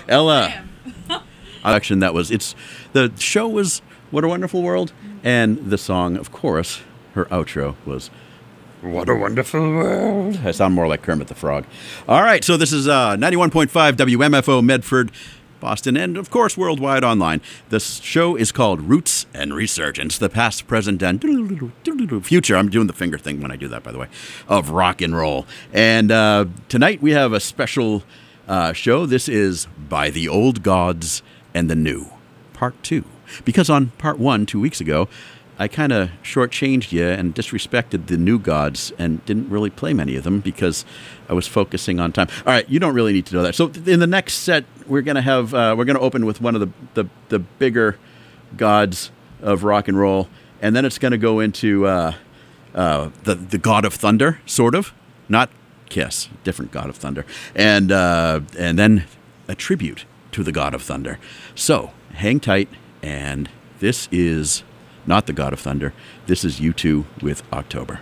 Ella. Action that was, the show was What a Wonderful World, and the song, of course, her outro was What a Wonderful World. I sound more like Kermit the Frog. All right, so this is 91.5 WMFO Medford, Boston, and of course worldwide online. This show is called Roots and Resurgence, the past, present, and future. I'm doing the finger thing when I do that, by the way, of rock and roll. And tonight we have a special show. This is By the Old Gods and the New, Part 2. Because on Part 1, 2 weeks ago, I kind of shortchanged you and disrespected the new gods and didn't really play many of them because I was focusing on time. All right, you don't really need to know that. So in the next set, we're going to open with one of the bigger gods of rock and roll, and then it's going to go into the God of Thunder, sort of, not Kiss, different God of Thunder, and then a tribute to the God of Thunder. So hang tight, and this is not the God of Thunder. This is U2 with October.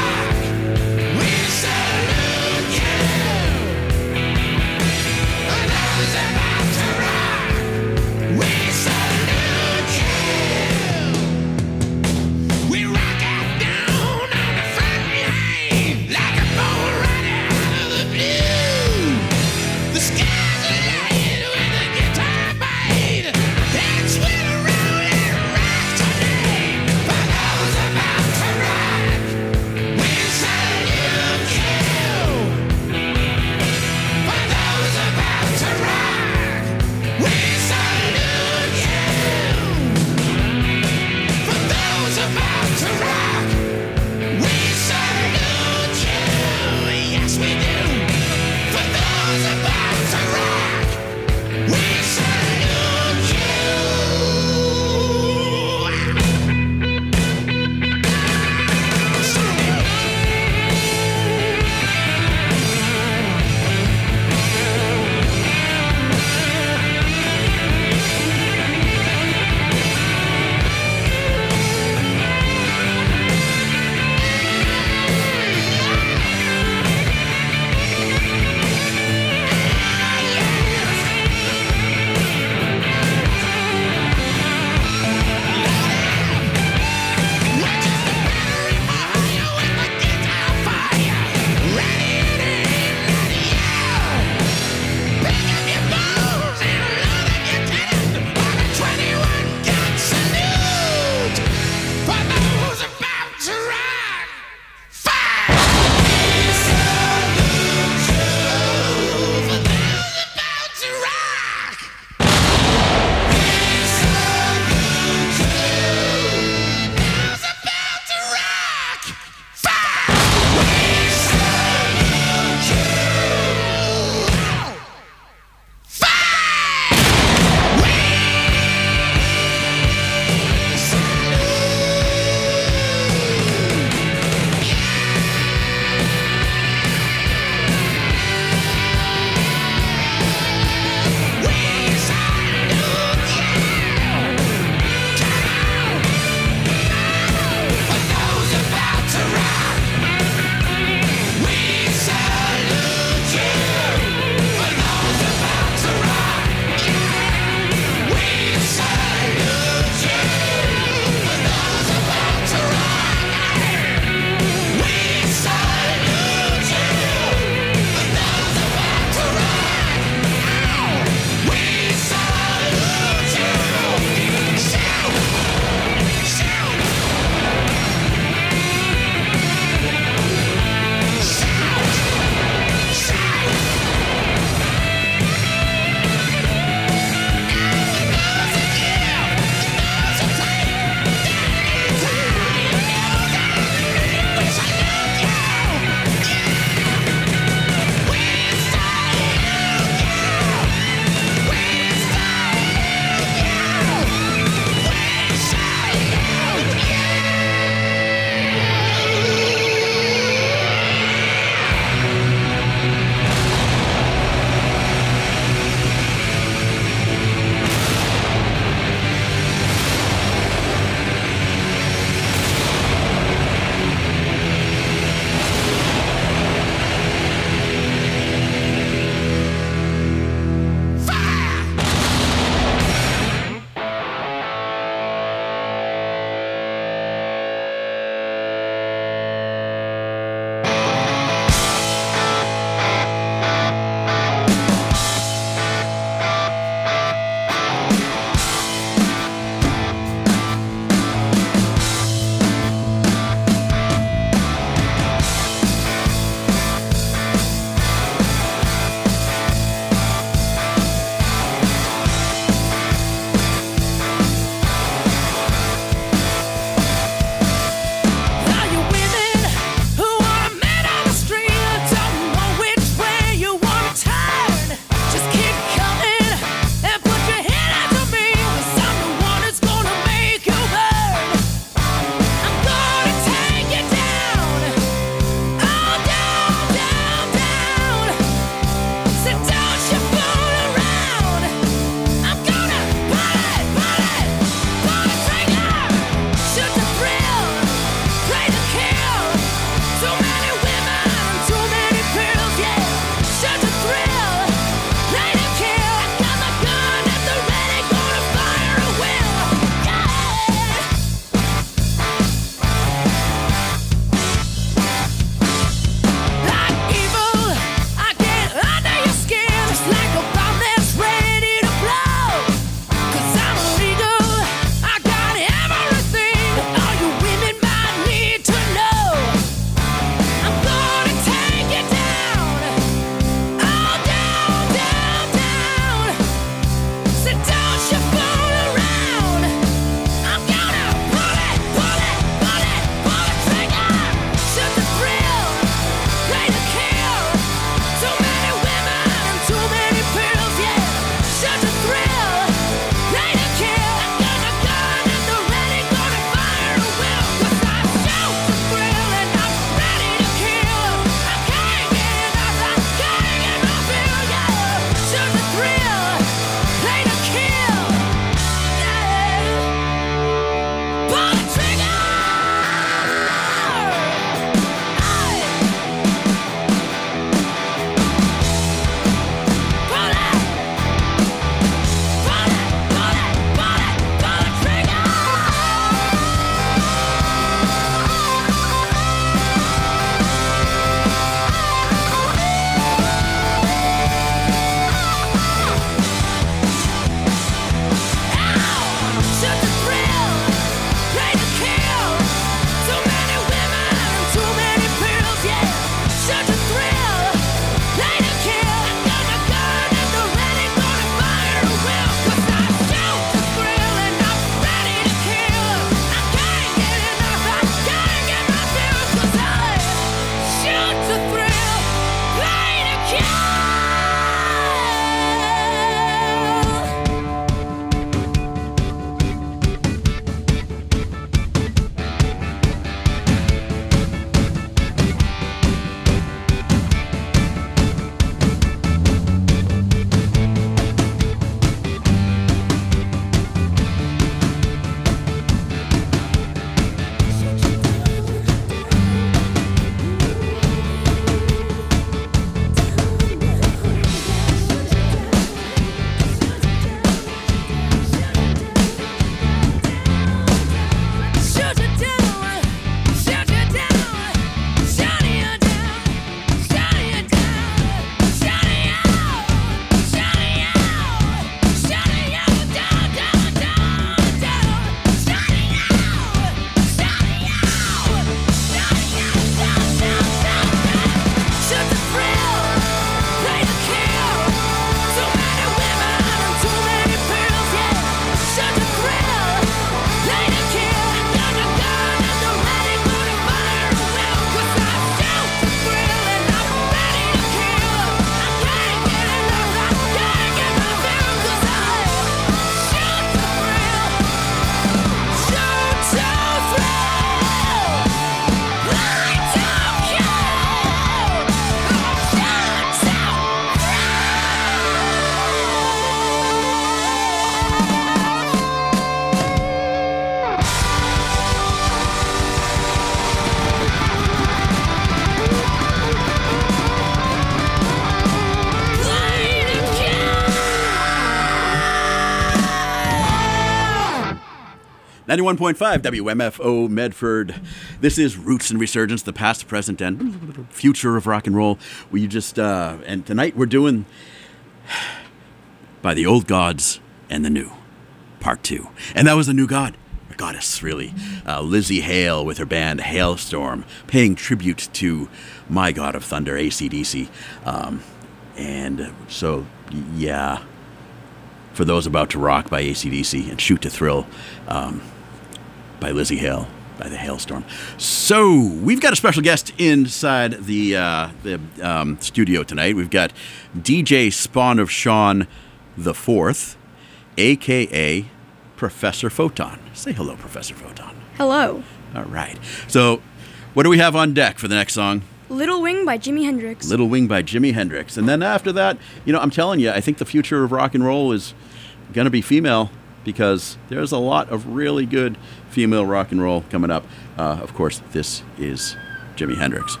91.5 WMFO Medford. This is Roots and Resurgence, the past, present, and future of rock and roll. We just, and tonight we're doing By the Old Gods and the New, Part 2. And that was a new god, or goddess, really. Lizzie Hale with her band Hailstorm, paying tribute to my god of thunder, AC/DC. And so, yeah, for those about to rock by AC/DC and Shoot to Thrill, by Lizzie Hale, by the Hailstorm. So we've got a special guest inside the studio tonight. We've got DJ Spawn of Sean the Fourth, a.k.a. Professor Photon. Say hello, Professor Photon. Hello. All right. So what do we have on deck for the next song? Little Wing by Jimi Hendrix. Little Wing by Jimi Hendrix. And then after that, I'm telling you, I think the future of rock and roll is going to be female, because there's a lot of really good female rock and roll coming up. Of course, this is Jimi Hendrix.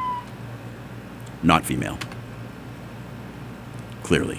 Not female. Clearly.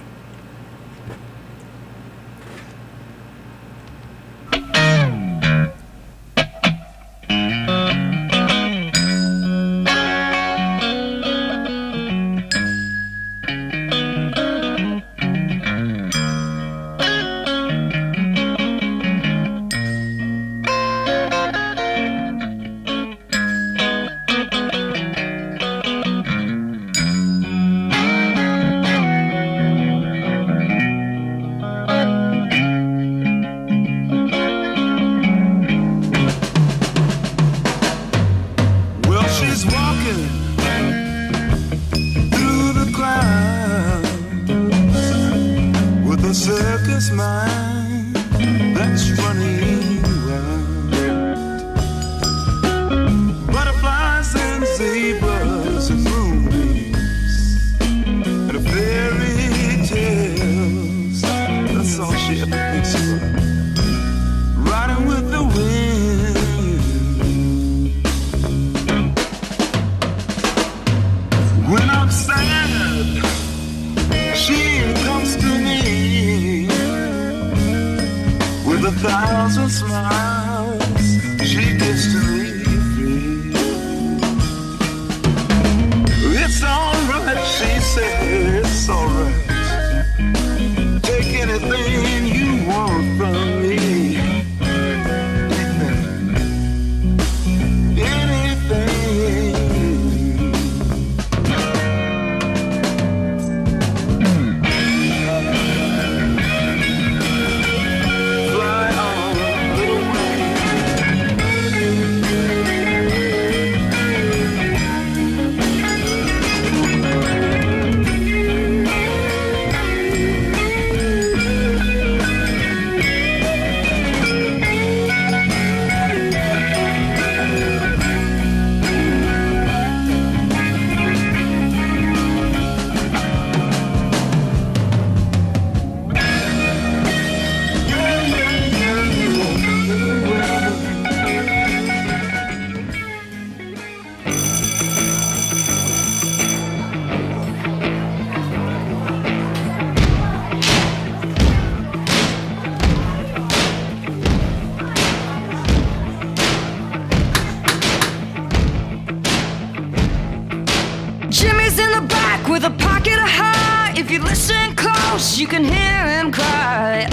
You can hear him cry,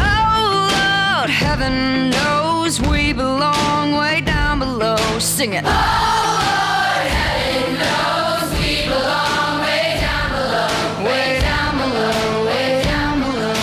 oh Lord, heaven knows we belong way down below. Sing it. Oh Lord, heaven knows we belong way down below. Way down below, way down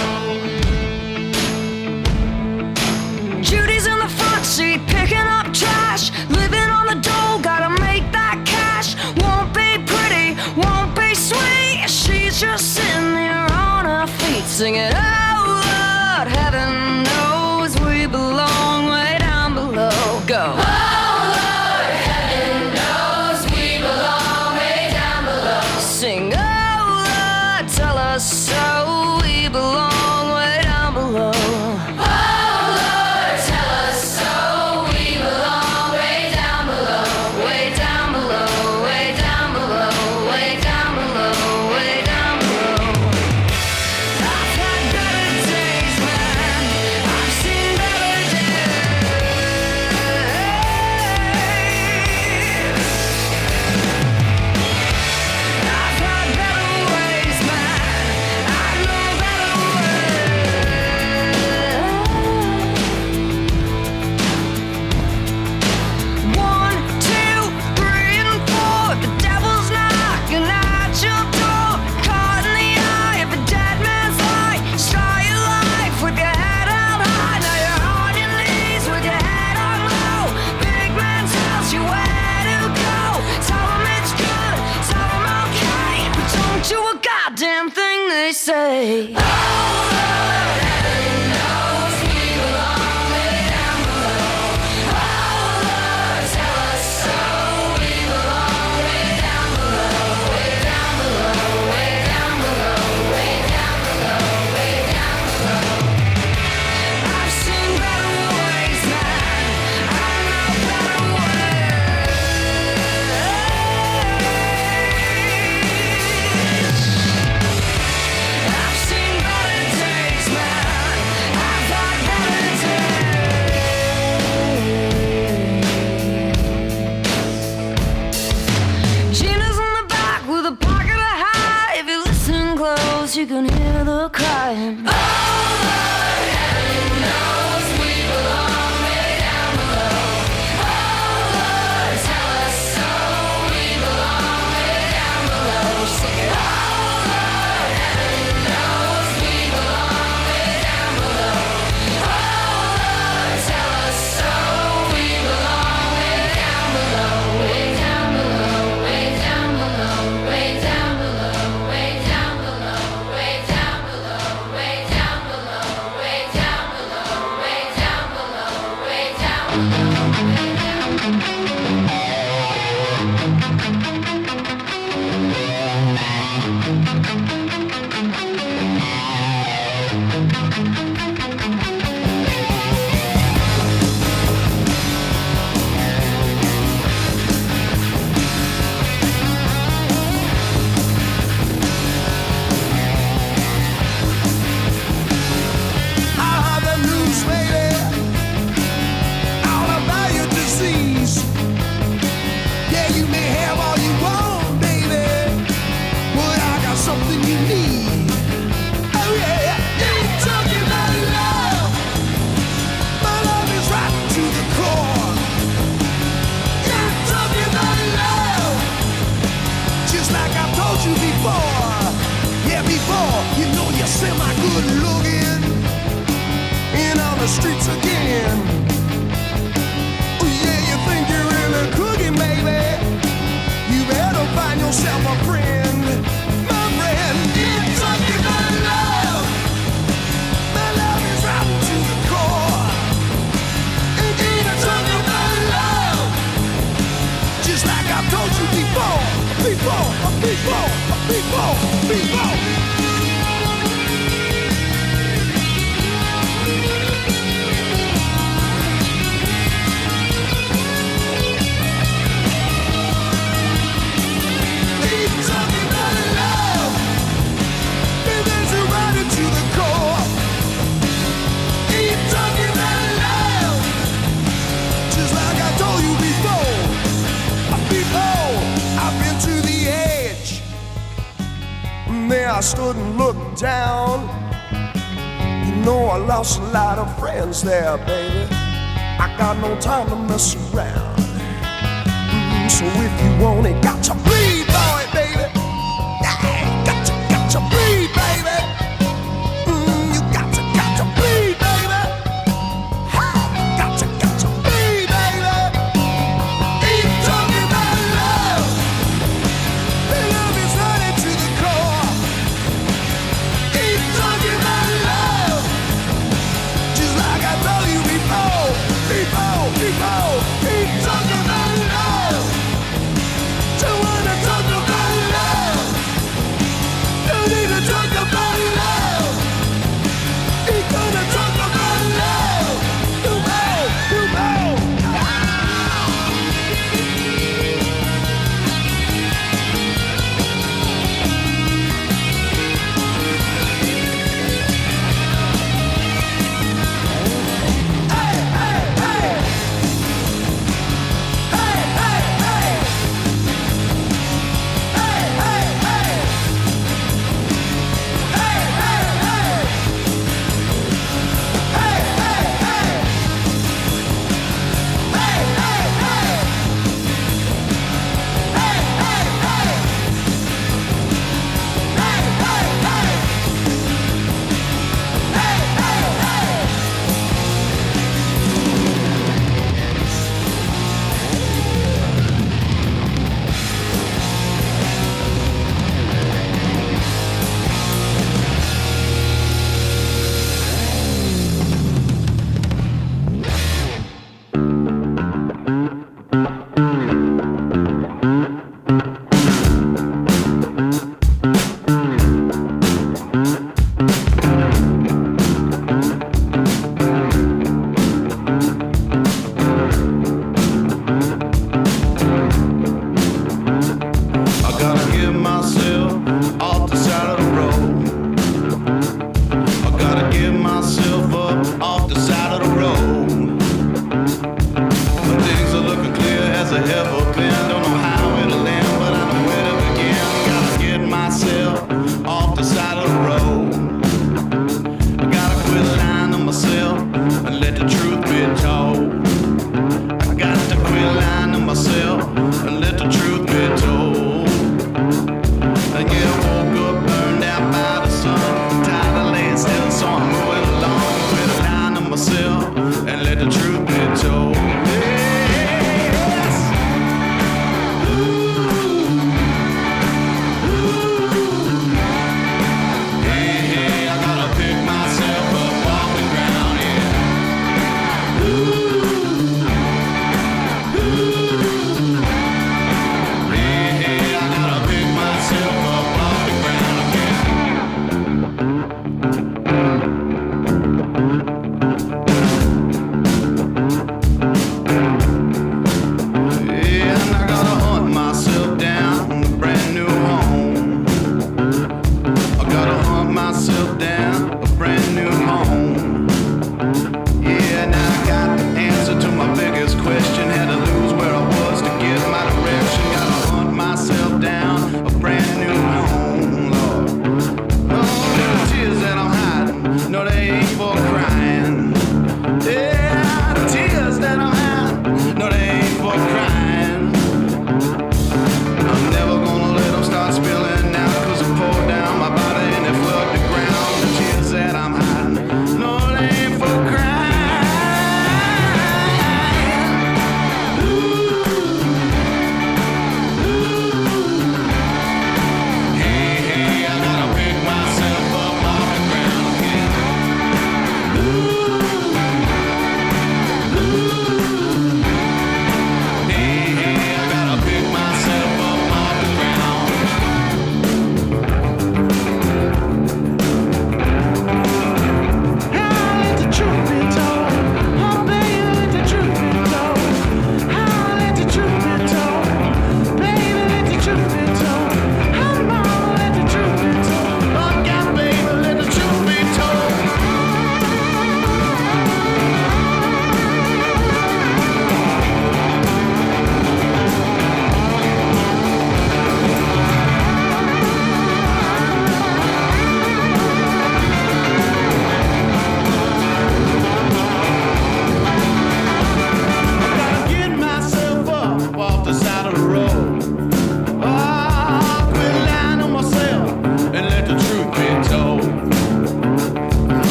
below. Judy's in the front seat picking up trash, living on the dole, gotta make that cash. Won't be pretty, won't be sweet, she's just sitting there singing, oh Lord, heaven knows we belong way down below. Go. Oh Lord, heaven knows we belong way down below. Sing, oh Lord, tell us so, we belong way down below. Oh Lord, tell us so, we belong way down below. Way down below, way down below, way down below, way down below. I've had better they say. You can hear the crying. Oh, Lord, heaven knows we belong way down below. Oh, Lord, tell us so. We belong way down below. Sing it. Oh, Lord, heaven knows we belong way down below. Oh, Lord, tell us so. We belong way down below. Way down below. Way down below. Way down below. Way down below. Way down below, way down below, way down below, way down below, way down streets again. Oh yeah, you think you're really cooking, baby? You better find yourself a friend, my friend. It's something my love. My love is rotten to the core. Indeed, it's something my love. Just like I've told you before, before. I stood and looked down. You know I lost a lot of friends there, baby. I got no time to mess around. So if you want it, got to bleed, boy, baby. Yeah, got to bleed, baby. You got to bleed, baby. Got to bleed, baby. Keep talking about love. The love is running to the core. Keep talking about love. Just like I told you before. Keep talking about love. To one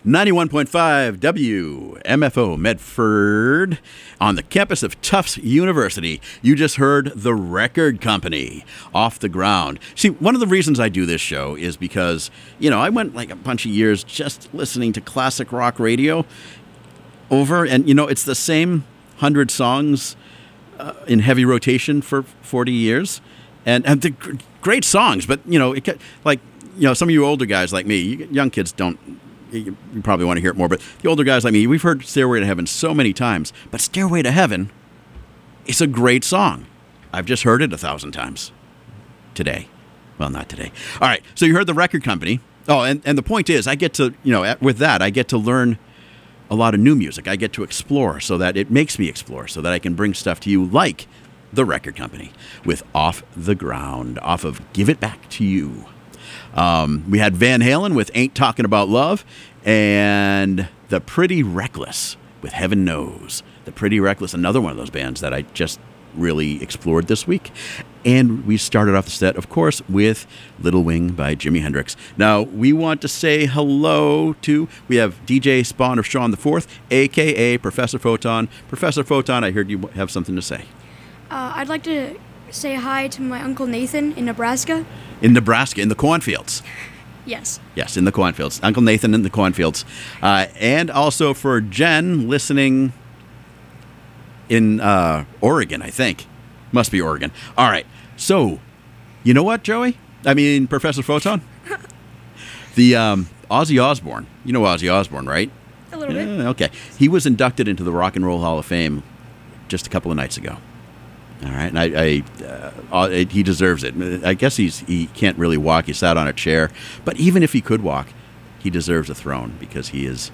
91.5 WMFO Medford on the campus of Tufts University. You just heard The Record Company, Off the Ground. See, one of the reasons I do this show is because, I went like a bunch of years just listening to classic rock radio over, and, it's the same 100 songs in heavy rotation for 40 years. And the great songs, but, some of you older guys like me, young kids don't, you probably want to hear it more, but the older guys like me, we've heard Stairway to Heaven so many times, but Stairway to Heaven is a great song. I've just heard it 1,000 times today. Well, not today. All right, so you heard The Record Company. Oh, and the point is, I get to, with that, I get to learn a lot of new music. I get to explore so that it makes me explore, so that I can bring stuff to you like The Record Company with Off the Ground, off of Give It Back to You. We had Van Halen with Ain't Talking About Love, and The Pretty Reckless with Heaven Knows. The Pretty Reckless, another one of those bands that I just really explored this week. And we started off the set, of course, with Little Wing by Jimi Hendrix. Now, we want to say hello to, we have DJ Spawn of Sean IV, a.k.a. Professor Photon. Professor Photon, I heard you have something to say. I'd like to say hi to my Uncle Nathan in Nebraska. In Nebraska, in the cornfields. Yes. Yes, in the cornfields. Uncle Nathan in the cornfields. And also for Jen, listening in Oregon, I think. Must be Oregon. All right. So, you know what, Joey? Professor Photon? The Ozzy Osbourne. You know Ozzy Osbourne, right? A little bit. Okay. He was inducted into the Rock and Roll Hall of Fame just a couple of nights ago. All right, and he deserves it. I guess he can't really walk. He sat on a chair. But even if he could walk, he deserves a throne because he is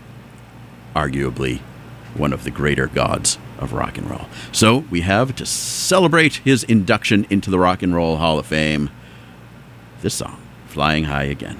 arguably one of the greater gods of rock and roll. So we have, to celebrate his induction into the Rock and Roll Hall of Fame, this song, Flying High Again.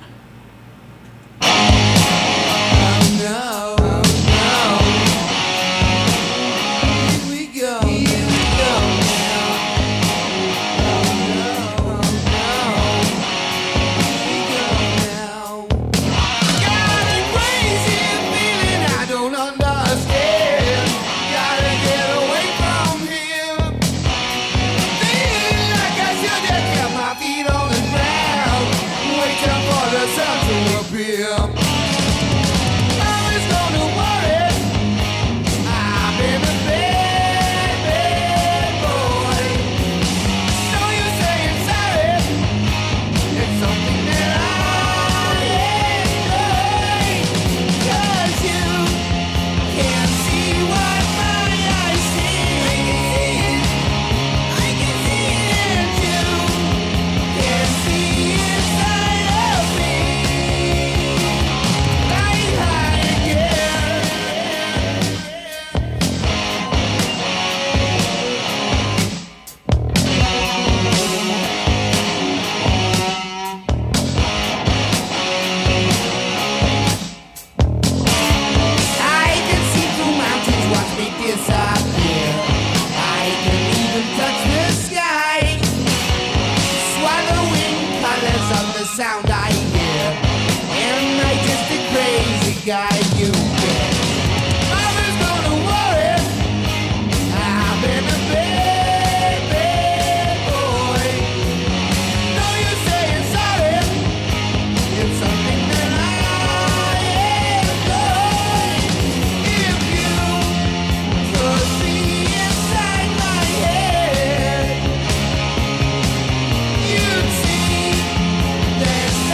There's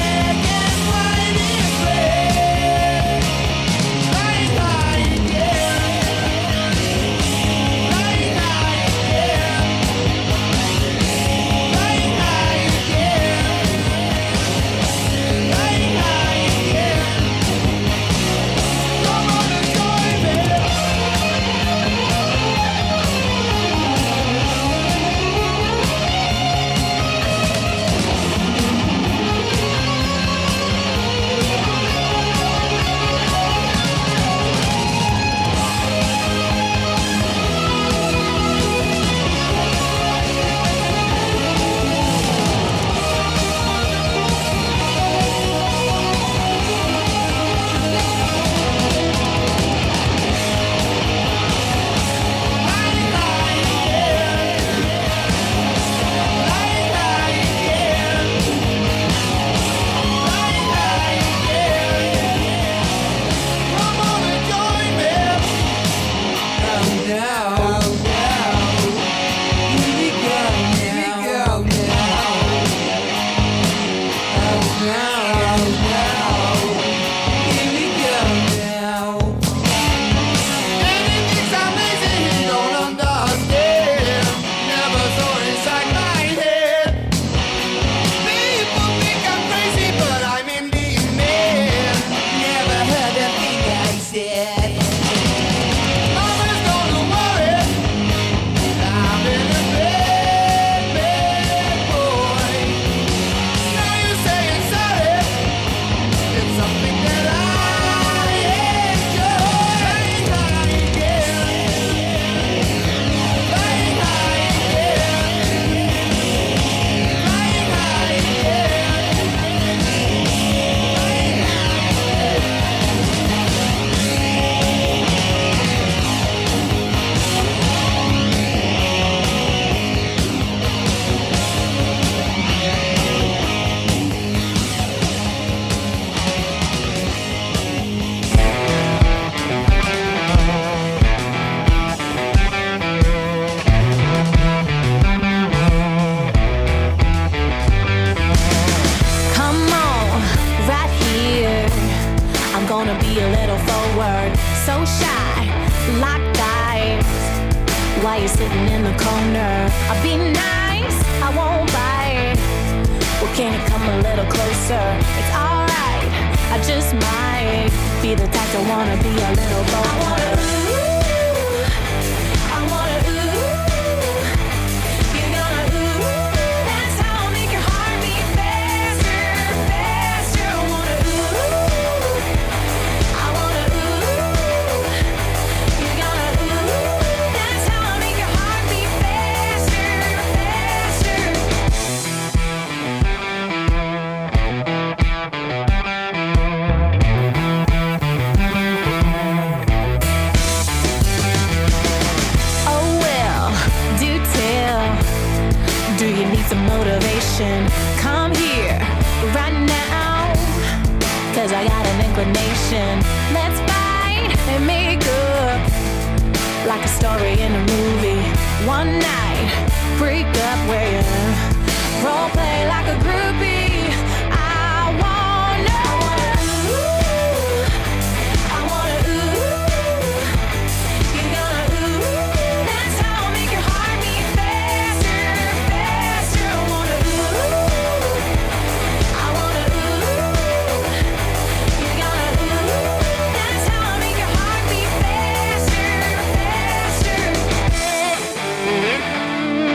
sitting in the corner. I'll be nice, I won't bite. Well, can you come a little closer? It's alright, I just might be the type to wanna be a little bold. I wanna ooh, I wanna ooh. You're gonna ooh, that's how I'll make your heart beat faster, faster. I wanna ooh, I wanna ooh. You're gonna ooh, that's how I'll make your heart beat faster, faster. Oh well, do tell. Do you need some motivation? Come here right now, 'cause I got an inclination. Let's fight and make up like a story in a movie. One night, break up where you role play like a groupie. I wanna ooh, I wanna ooh. You're gonna ooh, that's how I'll make your heart beat faster, faster. I wanna ooh, I wanna ooh. You're gonna ooh, that's how I'll make your heart beat faster, faster.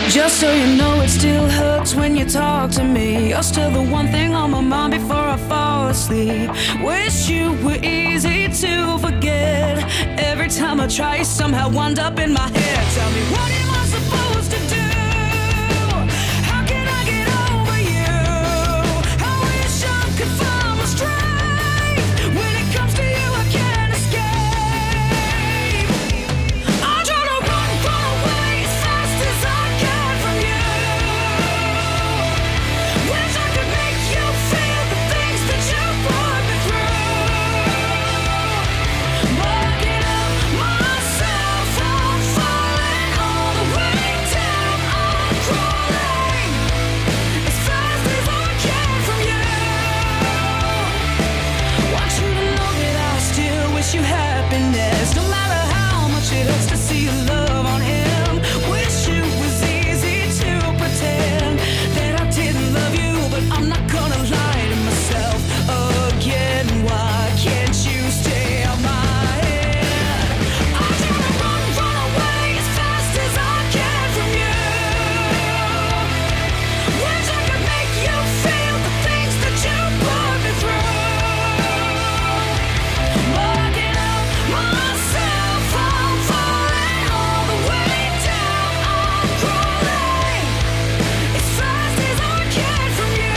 Just so you know, it still hurts when you talk to me. You're still the one thing on my mind before I fall asleep. Wish you were easy to forget. Every time I try, you somehow wound up in my head. Tell me, what am I supposed to do? How can I get over you? I wish I could find my strength. When it comes to you, I can't escape. I try to run away as fast as I can from you. Wish I could make you feel the things that you put me through. Mugging up myself, I'm falling all the way down. I'm crawling as fast as I can from you. Want you to know that I still wish you happiness, no matter how much it hurts to see your love on him. Wish it was easy to pretend that I didn't love you, but I'm not gonna lie to myself again. Why can't you stay on my head? I try to run away as fast as I can from you. Wish I could make you feel the things that you put me through. Mugging up myself, I'm falling all the way down. I'm crawling as fast as I can from you.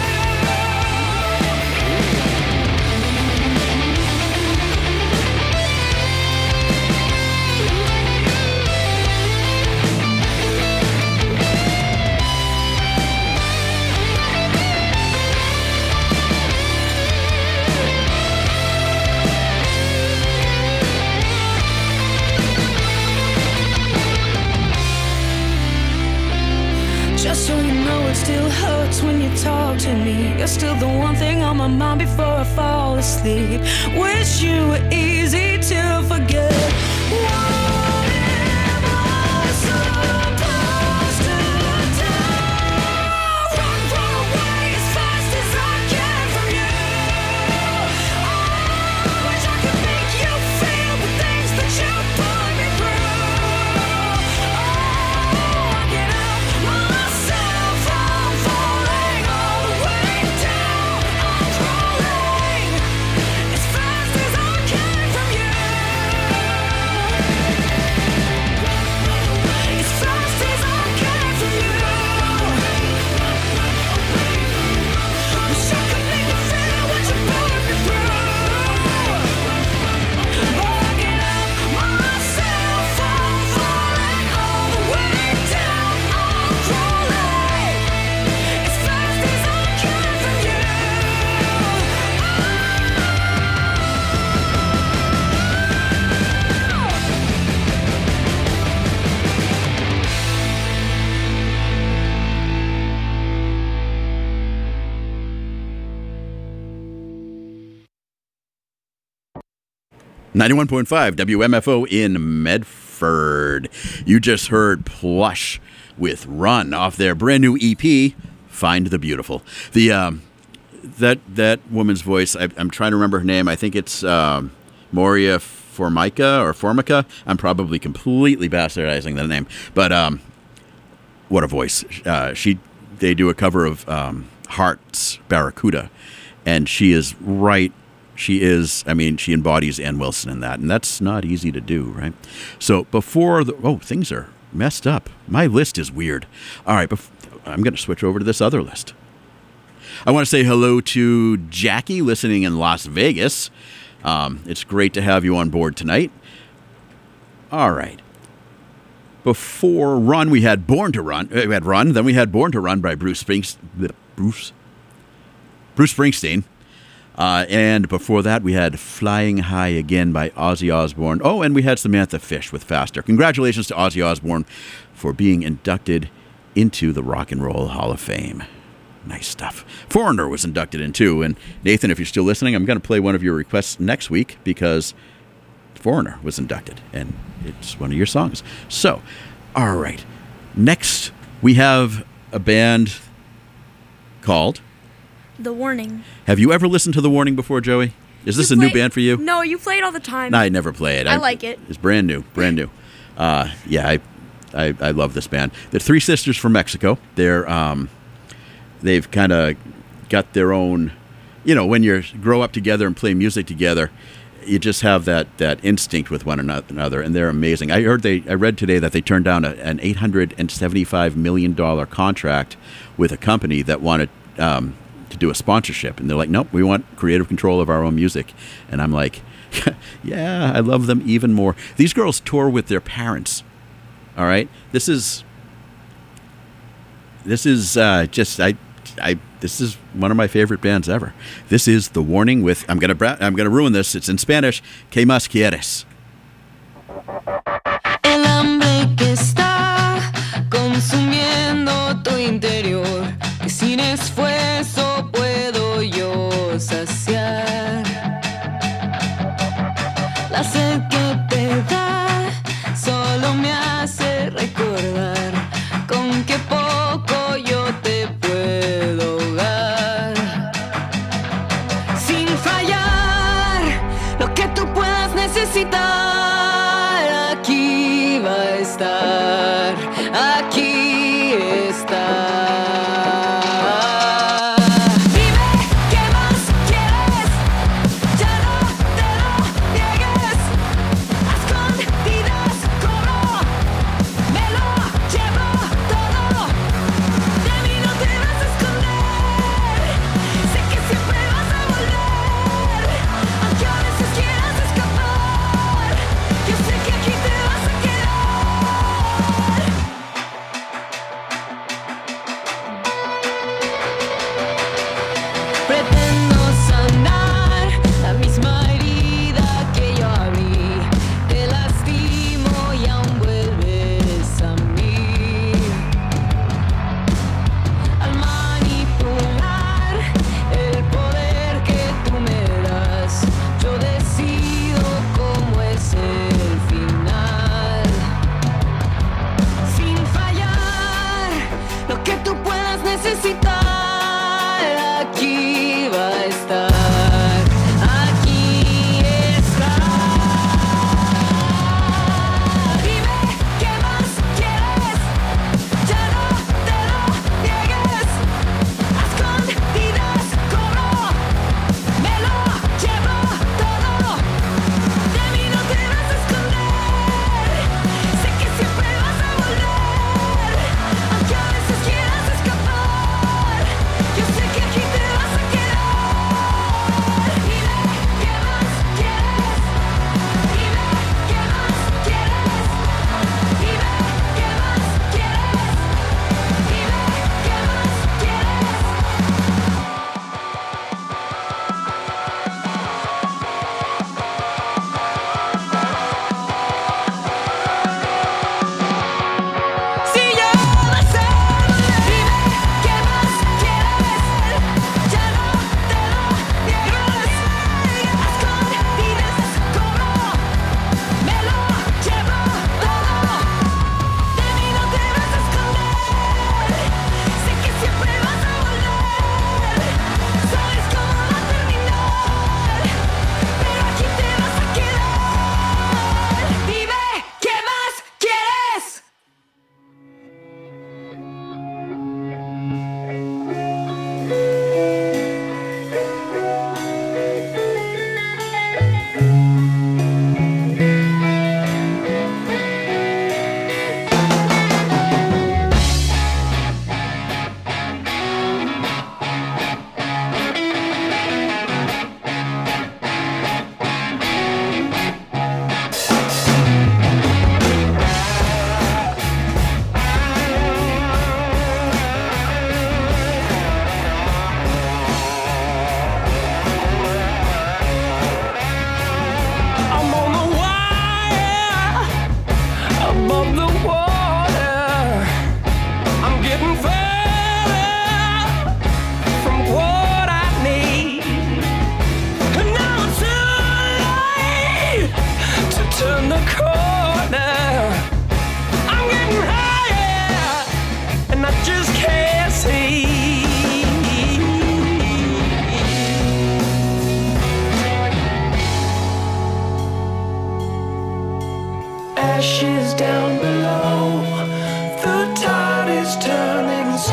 Just so you know, it still hurts when you talk to me. You're still the one thing on my mind before I fall asleep. Wish you were easy to forget. What am I supposed to do? Run away as fast as I can from you. I wish I could make you feel the things that you put me through. I get up myself, I'm falling all the way down. I'm crawling as fast as I can from you. As fast as I can from you. Wish I could make you feel what you put me through. Bugging up myself, I'm falling all the way down. I'm crawling as fast as I can from you. 91.5 WMFO in Medford. You just heard Plush with Run off their brand new EP, Find the Beautiful. The that woman's voice, I'm trying to remember her name. I think it's Moria Formica. I'm probably completely bastardizing the name, but what a voice. They do a cover of Heart's Barracuda, and she is right. She embodies Ann Wilson in that, and that's not easy to do, right? So things are messed up. My list is weird. All right, I'm going to switch over to this other list. I want to say hello to Jackie, listening in Las Vegas. It's great to have you on board tonight. All right. Before Run, we had Born to Run. We had Run, then we had Born to Run by Bruce Springsteen. And before that, we had Flying High Again by Ozzy Osbourne. Oh, and we had Samantha Fish with Faster. Congratulations to Ozzy Osbourne for being inducted into the Rock and Roll Hall of Fame. Nice stuff. Foreigner was inducted in too. And Nathan, if you're still listening, I'm going to play one of your requests next week because Foreigner was inducted, and it's one of your songs. So, all right. Next, we have a band called The Warning. Have you ever listened to The Warning before, Joey? Is this a new band for you? No, you play it all the time. No, I never play it. I like it. It's brand new. I love this band. They're three sisters from Mexico. They've kind of got their own, when you grow up together and play music together, you just have that instinct with one another, and they're amazing. I read today that they turned down an $875 million contract with a company that wanted to do a sponsorship, and they're like, nope, we want creative control of our own music. And I'm like, yeah, I love them even more. These girls tour with their parents. All right, this is this is one of my favorite bands ever. This is The Warning with I'm gonna ruin this. It's in Spanish. ¿Qué más quieres? El hambre que está consumiendo tu interior, que sin esfuerzo puedo yo saciar. La sed que te da solo me hace recordar con qué poco yo te puedo dar. Sin fallar, lo que tú puedas necesitar, aquí va a estar, aquí está.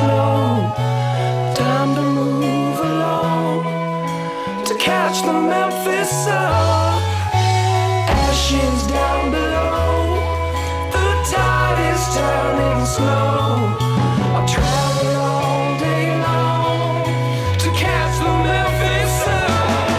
slow. Time to move along to catch the Memphis sun. Ashes down below, the tide is turning slow. I'll travel all day long to catch the Memphis sun.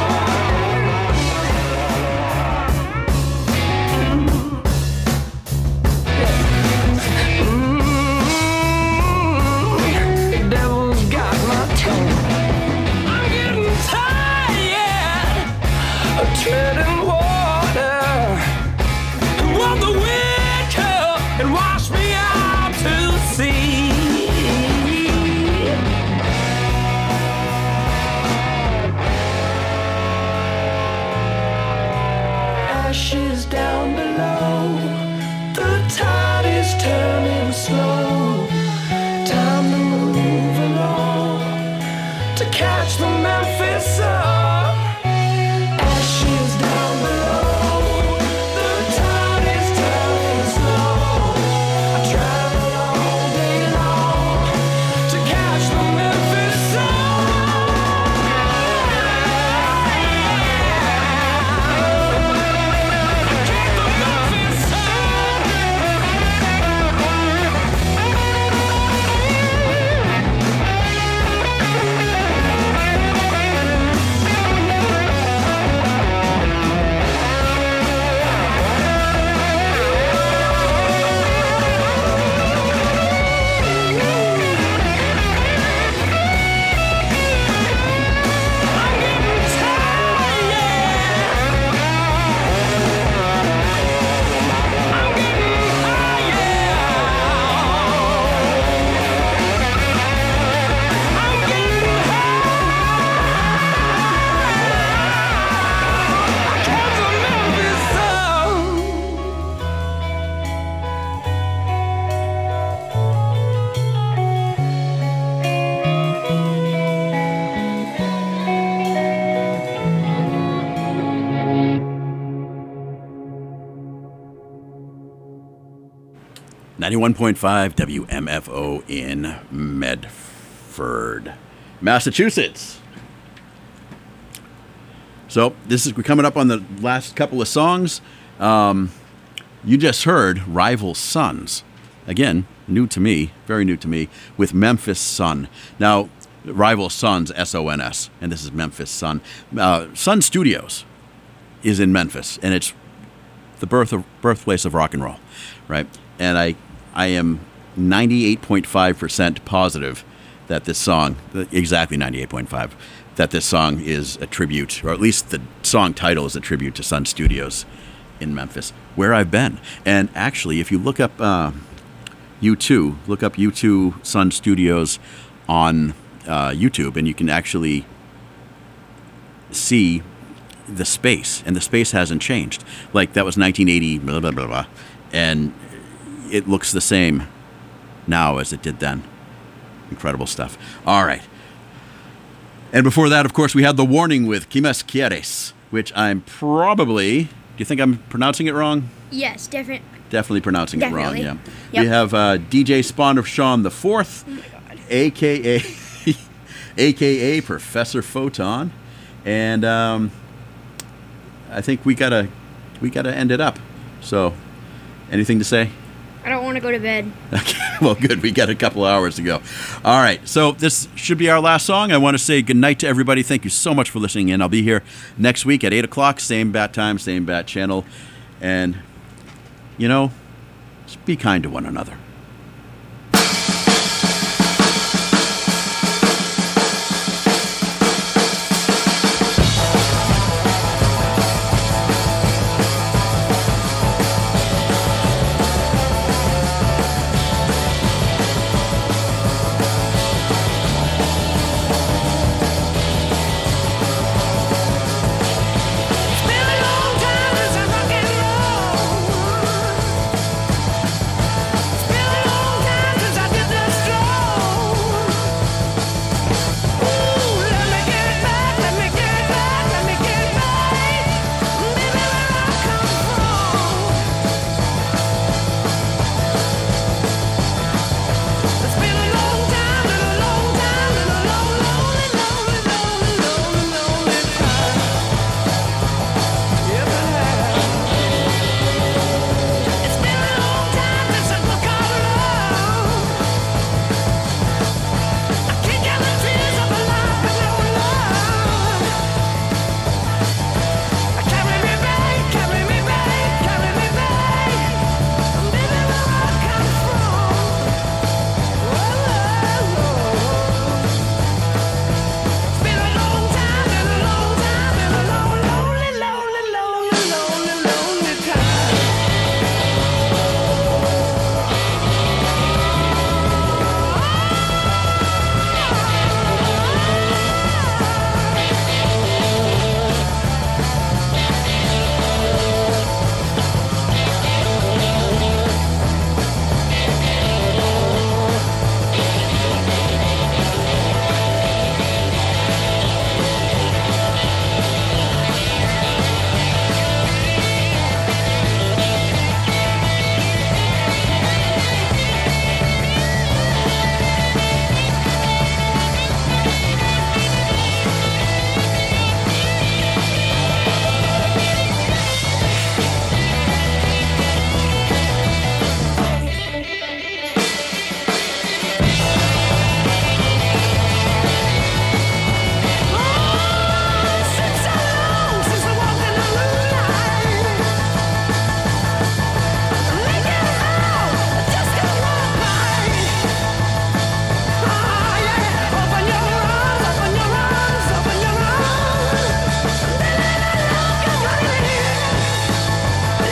The devil's got my tongue. I'm getting tired of treading water. And won't the wind come and wash me out to sea? Ashes down below, the tide is turning slow. Time to move along to catch the Memphis sun. Ashes down below, the tide is turning slow. I travel all day long to catch the Memphis .5 WMFO in Medford, Massachusetts. So we're coming up on the last couple of songs. You just heard Rival Sons. Again, new to me, very new to me, with Memphis Sun. Now, Rival Sons, S-O-N-S, and this is Memphis Sun. Sun Studios is in Memphis, and it's the birthplace of rock and roll, right? And I am 98.5% positive that this song, exactly 98.5%, that this song is a tribute, or at least the song title is a tribute to Sun Studios in Memphis, where I've been. And actually, if you look up U2 Sun Studios on YouTube, and you can actually see the space, and the space hasn't changed. Like, that was 1980, blah, blah, blah, blah, and it looks the same now as it did then. Incredible stuff. All right. And before that, of course, we had The Warning with Quimes Quieres, which I'm probably... Do you think I'm pronouncing it wrong? Yes, Definitely pronouncing it wrong, yeah. Yep. We have DJ Spawn of Sean the Fourth, a.k.a. Professor Photon. And I think we gotta end it up. So, anything to say? I don't want to go to bed. Okay, well, good. We got a couple hours to go. All right, so this should be our last song. I want to say good night to everybody. Thank you so much for listening in. I'll be here next week at 8 o'clock, same bat time, same bat channel. And, just be kind to one another.